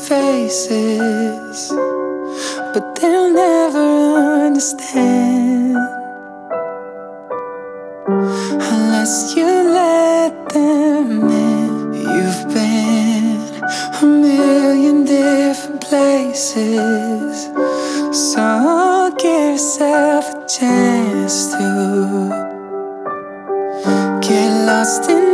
faces, but they'll never understand unless you let them in. You've been a million different places, so give yourself a chance to get lost in